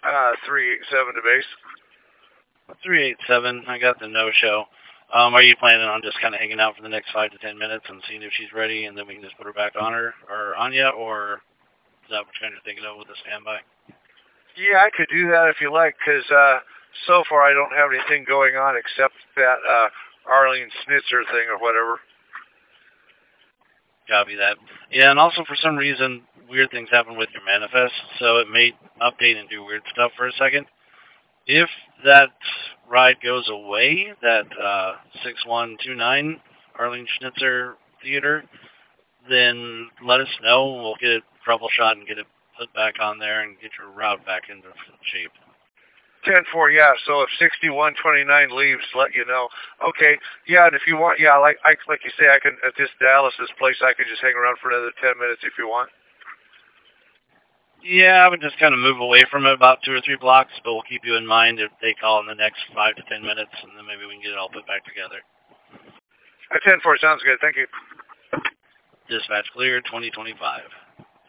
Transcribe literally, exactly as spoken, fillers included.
Uh, three eight seven to base. three eight seven, I got the no-show. Um, are you planning on just kind of hanging out for the next five to ten minutes and seeing if she's ready, and then we can just put her back on her, or on you, or is that what you're thinking of with the standby? Yeah, I could do that if you like, because uh, so far I don't have anything going on except that uh, Arlene Schnitzer thing or whatever. Copy that. Yeah, and also for some reason, weird things happen with your manifest, so it may update and do weird stuff for a second. If that ride goes away, that uh, six one two nine Arlene Schnitzer Theater, then let us know. We'll get it troubleshot and get it put back on there and get your route back into shape. ten four, yeah, so if sixty-one twenty-nine leaves, let you know. Okay, yeah, and if you want, yeah, like I, like you say, I can, at this Dallas's place, I can just hang around for another ten minutes if you want. Yeah, I would just kind of move away from it about two or three blocks, but we'll keep you in mind if they call in the next five to ten minutes, and then maybe we can get it all put back together. At ten four, sounds good, thank you. Dispatch clear, twenty twenty-five.